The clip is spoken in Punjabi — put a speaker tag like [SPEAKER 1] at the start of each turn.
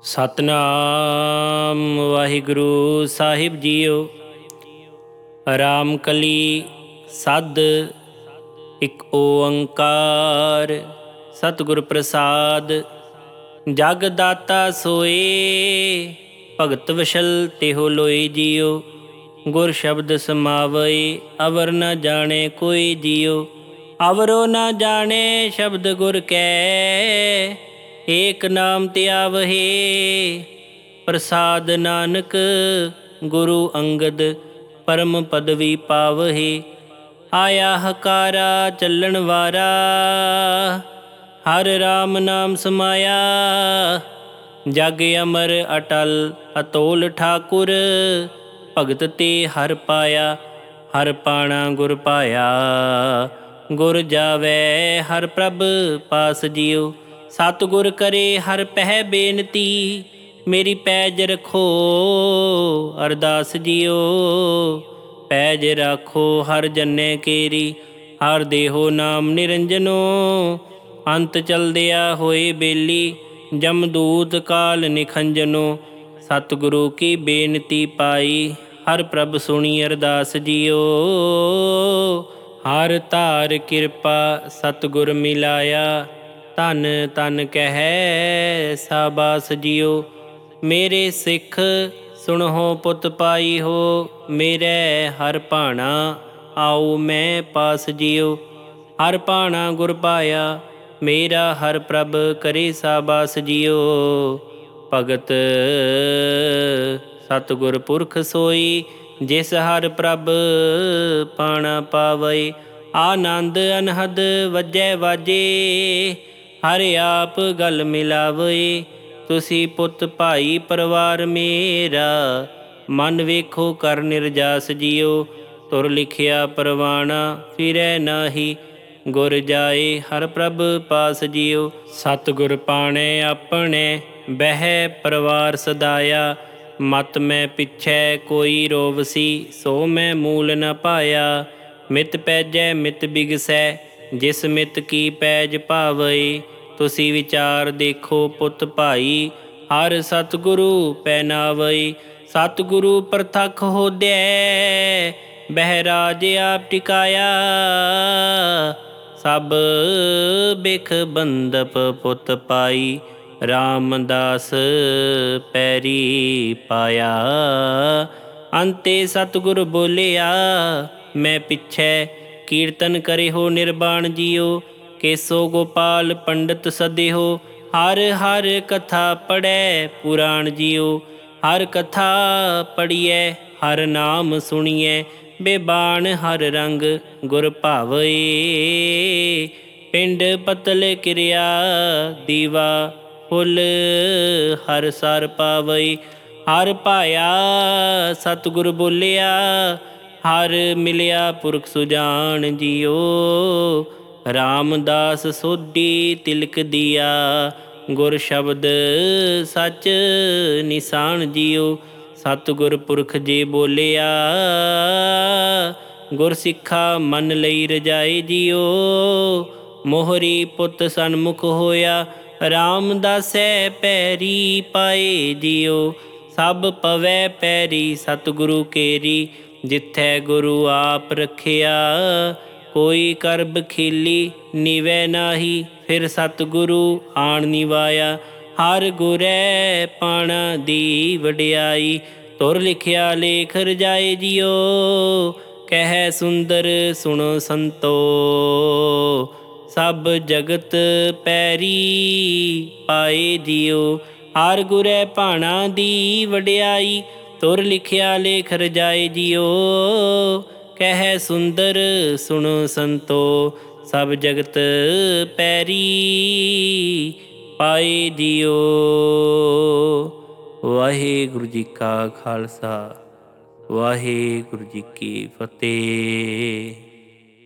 [SPEAKER 1] ਸਤਨਾਮ ਵਾਹਿਗੁਰੂ ਸਾਹਿਬ ਜੀਓ। ਰਾਮ ਕਲੀ ਸਦ ਇਕ ਓੰਕਾਰ, ਸਤਿਗੁਰ ਪ੍ਰਸਾਦ। ਜਗ ਦਾਤਾ ਸੋਏ, ਭਗਤ ਵਸ਼ਲ ਤਿਹੁ ਲੋਈ ਜੀਓ। ਗੁਰ ਸ਼ਬਦ ਸਮਾਵਈ, ਅਵਰ ਨ ਜਾਣੇ ਕੋਈ ਜੀਓ। ਅਵਰੋ ਨ ਜਾਣੇ ਸ਼ਬਦ ਗੁਰ ਕੈ, ਏਕ ਨਾਮ ਧਿਆਵਹਿ। ਪ੍ਰਸਾਦ ਨਾਨਕ ਗੁਰੂ ਅੰਗਦ, ਪਰਮ ਪਦਵੀ ਪਾਵਹਿ। ਆਇਆ ਹਕਾਰਾ ਚੱਲਣ ਵਾਰਾ, ਹਰਿ ਰਾਮ ਨਾਮ ਸਮਾਇਆ। ਜਗ ਅਮਰ ਅਟਲ ਅਤੋਲ ਠਾਕੁਰ, ਭਗਤ ਤੇ ਹਰਿ ਪਾਇਆ। ਹਰਿ ਪਾਣਾ ਗੁਰ ਪਾਇਆ, ਗੁਰ ਜਾਵੈ ਹਰਿ ਪ੍ਰਭ ਪਾਸ ਜੀਓ। ਸਤਿਗੁਰ ਕਰੇ ਹਰਿ ਪਹਿ ਬੇਨਤੀ, ਮੇਰੀ ਪੈਜ ਰਖੋ ਅਰਦਾਸ ਜੀਓ। ਪੈਜ ਰਾਖੋ ਹਰਿ ਜਨੈ ਕੇਰੀ, ਹਰਿ ਦੇਹੋ ਨਾਮ ਨਿਰੰਜਨੋ। ਅੰਤ ਚਲਦਿਆ ਹੋਏ ਬੇਲੀ, ਜਮਦੂਤ ਕਾਲ ਨਿਖੰਜਨੋ। ਸਤਿਗੁਰੂ ਕੀ ਬੇਨਤੀ ਪਾਈ, ਹਰਿ ਪ੍ਰਭ ਸੁਣੀ ਅਰਦਾਸ ਜੀਓ। ਹਰਿ ਧਾਰ ਕਿਰਪਾ ਸਤਿਗੁਰ ਮਿਲਾਇਆ, ਧਨ ਧਨ ਕਹਿ ਸਾਬਾਸ ਜੀਓ। ਮੇਰੇ ਸਿੱਖ ਸੁਣਹੁ ਪੁੱਤ ਪਾਈ ਹੋ, ਮੇਰੇ ਹਰਿ ਭਾਣਾ ਆਓ ਮੈਂ ਪਾਸ ਜੀਓ। ਹਰਿ ਭਾਣਾ ਗੁਰ ਪਾਇਆ, ਮੇਰਾ ਹਰਿ ਪ੍ਰਭ ਕਰੇ ਸਾਬਾਸ ਜੀਓ। ਭਗਤ ਸਤਿਗੁਰ ਪੁਰਖ ਸੋਈ, ਜਿਸ ਹਰਿ ਪ੍ਰਭ ਭਾਣਾ ਪਾਵਈ। ਆਨੰਦ ਅਨਹਦ ਵੱਜੈ ਵਾਜੇ, ਹਰਿ ਆਪ ਗਲ ਮਿਲਾਵਈ। ਤੁਸੀਂ ਪੁੱਤ ਭਾਈ ਪਰਿਵਾਰ ਮੇਰਾ, ਮਨ ਵੇਖੋ ਕਰ ਨਿਰਜਾਸ ਜੀਓ। ਤੁਰ ਲਿਖਿਆ ਪਰਵਾਣਾ ਫਿਰੈ ਨਾਹੀ, ਗੁਰ ਜਾਏ ਹਰਿ ਪ੍ਰਭ ਪਾਸ ਜੀਓ। ਸਤਿਗੁਰ ਪਾਣੇ ਆਪਣੇ, ਬਹਿ ਪਰਿਵਾਰ ਸਦਾਇਆ। ਮਤ ਮੈਂ ਪਿੱਛੇ ਕੋਈ ਰੋਵਸੀ, ਸੋ ਮੈਂ ਮੂਲ ਨ ਪਾਇਆ। ਮਿਤ ਪੈਜੈ ਮਿਤ ਬਿਗਸੈ, ਜਿਸ ਮਿਤ ਕੀ ਪੈਜ ਭਾਵਈ। ਤੁਸੀਂ ਵਿਚਾਰ ਦੇਖੋ ਪੁੱਤ ਭਾਈ, ਹਰਿ ਸਤਿਗੁਰੂ ਪਹਿਨਾਵਈ। ਸਤਿਗੁਰੂ ਪ੍ਰਤੱਖ ਹੋਦੈ, ਬਹਿ ਰਾਜ ਆਪ ਟਿਕਾਇਆ। ਸਭ ਬਿਖ ਬੰਧਪ ਪੁੱਤ ਪਾਈ, ਰਾਮਦਾਸ ਪੈਰੀ ਪਾਇਆ। ਅੰਤੇ ਸਤਿਗੁਰ ਬੋਲਿਆ, ਮੈਂ ਪਿੱਛੇ ਕੀਰਤਨ ਕਰਿਓ ਨਿਰਬਾਣ ਜੀਓ। ਕੇਸੋ ਗੋਪਾਲ ਪੰਡਤ ਸਦਿਓ, ਹਰਿ ਹਰਿ ਕਥਾ ਪੜ੍ਹੈ ਪੁਰਾਣ ਜੀਓ। ਹਰਿ ਕਥਾ ਪੜ੍ਹੀਐ ਹਰਿ ਨਾਮ ਸੁਣੀਐ, ਬੇਬਾਣ ਹਰਿ ਰੰਗ ਗੁਰ ਭਾਵੈ। ਪਿੰਡ ਪਤਲ ਕਿਰਿਆ ਦੀਵਾ, ਫੁੱਲ ਹਰਿ ਸਰ ਪਾਵਈ। ਹਰਿ ਪਾਇਆ ਸਤਿਗੁਰ ਬੋਲਿਆ, ਹਰਿ ਮਿਲਿਆ ਪੁਰਖ ਸੁਜਾਨ ਜੀਓ। ਰਾਮਦਾਸ ਸੋਢੀ ਤਿਲਕ ਦੀਆ, ਗੁਰ ਸ਼ਬਦ ਸੱਚ ਨਿਸ਼ਾਨ ਜੀਓ। ਸਤਿਗੁਰ ਪੁਰਖ ਜੇ ਬੋਲਿਆ, ਗੁਰ ਸਿੱਖਾ ਮਨ ਲਈ ਰਜਾਈ ਜੀਓ। ਮੋਹਰੀ ਪੁੱਤ ਸਨਮੁਖ ਹੋਇਆ, ਰਾਮਦਾਸੈ ਪੈਰੀ ਪਾਏ ਜੀਓ। ਸਭ ਪਵੈ ਪੈਰੀ ਸਤਿਗੁਰੂ ਕੇਰੀ, ਜਿੱਥੈ ਗੁਰੂ ਆਪ ਰਖਿਆ। ਕੋਈ ਕਰ ਬਖੀਲੀ ਨਿਵੈ ਨਾਹੀ, ਫਿਰ ਸਤਿਗੁਰੂ ਆਣ ਨਿਵਾਇਆ। ਹਰਿ ਗੁਰੈ ਪਾਣਾ ਦੀ ਵਡਿਆਈ, ਤੁਰ ਲਿਖਿਆ ਲੇਖ ਰਜਾਏ ਜੀਓ। ਕਹਿ ਸੁੰਦਰ ਸੁਣੋ ਸੰਤੋ, ਸਭ ਜਗਤ ਪੈਰੀ ਪਾਏ ਜੀਓ। ਹਰਿ ਗੁਰੈ ਭਾਣਾ ਦੀ ਵਡਿਆਈ, ਤੁਰ ਲਿਖਿਆ ਲੇਖ ਰਜਾਏ ਜੀਓ। ਕਹਿ ਸੁੰਦਰ ਸੁਣੋ ਸੰਤੋ, ਸਭ ਜਗਤ ਪੈਰੀ ਪਾਏ ਜੀਓ। ਵਾਹਿਗੁਰੂ ਜੀ ਕਾ ਖਾਲਸਾ, ਵਾਹਿਗੁਰੂ ਜੀ ਕੀ ਫਤਿਹ।